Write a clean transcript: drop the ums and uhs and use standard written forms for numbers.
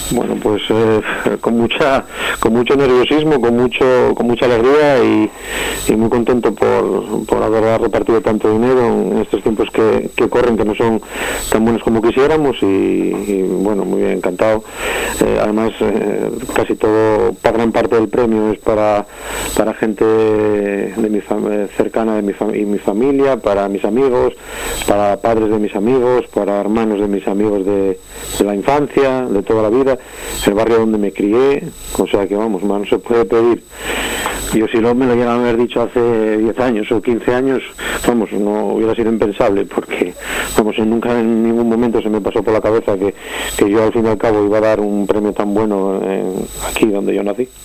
Bueno, pues con mucho nerviosismo, con mucha alegría y muy contento por haber repartido tanto dinero en estos tiempos que corren, que no son tan buenos como quisiéramos y bueno, muy bien, encantado. Además, casi todo, gran parte del premio es para gente de cercana de mi familia, para mis amigos, para padres de mis amigos, para hermanos de mis amigos de la infancia, de toda la vida, el barrio donde me crié, o sea que vamos, más no se puede pedir. Yo si no me lo llegan a haber dicho hace 10 años o 15 años, vamos, no hubiera sido impensable, porque vamos, nunca en ningún momento se me pasó por la cabeza que yo al fin y al cabo iba a dar un premio tan bueno aquí donde yo nací.